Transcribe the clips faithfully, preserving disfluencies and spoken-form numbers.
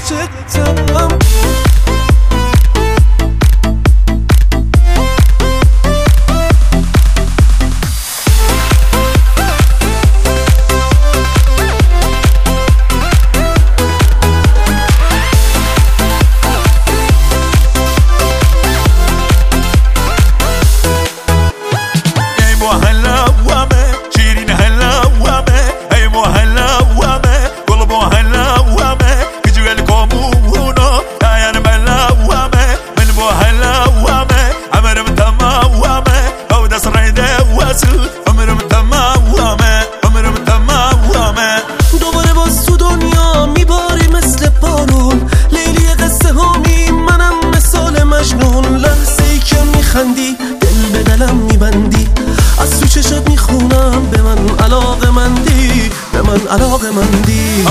عاشقتم. دوباره باز تو دنیا میباری مثل بارون، لیلی قصه هامی منم مثال مجنون. لحظه ای که میخندی دل به دلم میبندی، از تو چشات میخونم به من علاقه مندی، به من علاقه مندی.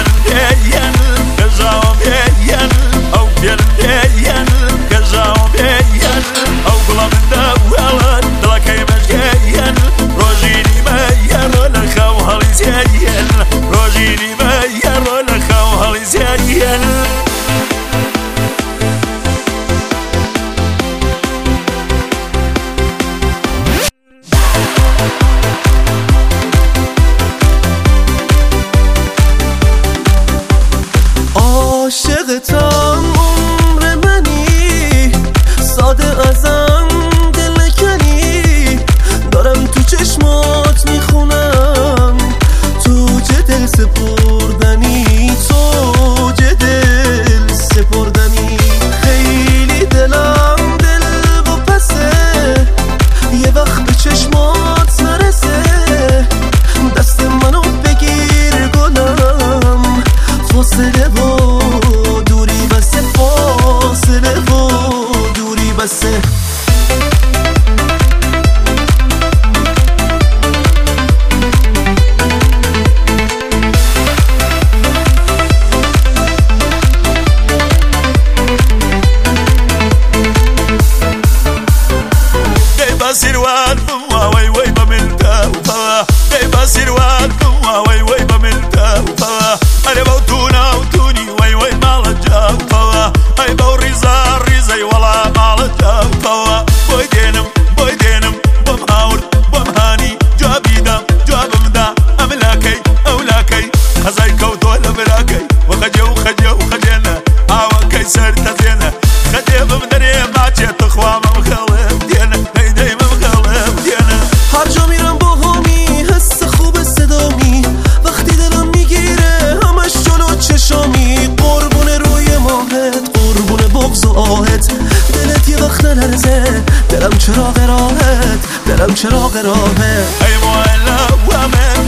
عاشقتم عمر منی، ساده ازم دل کنی، دارم تو چشمات میخونم توج دل سپردنی، توج دل سپردنی. خیلی دلم دل و پسه، یه وقت به چشمات نرسه، دست منو بگیر گلم، فاصله و دوری بسه، فاصله و دوری بسه. سروال بوا وي وي بملتا وفوا دايبا سروال بوا وي وي بملتا وفوا انا بوتونا وتوني وي وي مالجا وفوا اي بوريزا ريزي والله مالجا وفوا بويدينم بويدينم بمهاور بمهاني جابيدا جابمدا املاكي اولاكي خزاي كوتو لبلاكي وخجو خجو خجينا عاوا كيسر تزينا خدي بمدري ماچه تخوا مخلف دينا هر جا میرم با همی حس خوب صدامی، وقتی دلم میگیره همش جلو چشامی. قربون روی ماهت، قربون بغض و آهت، دلت یه وقت نلرزه، دلم چراغ راهت، دلم چراغ راهت. ای معلا و من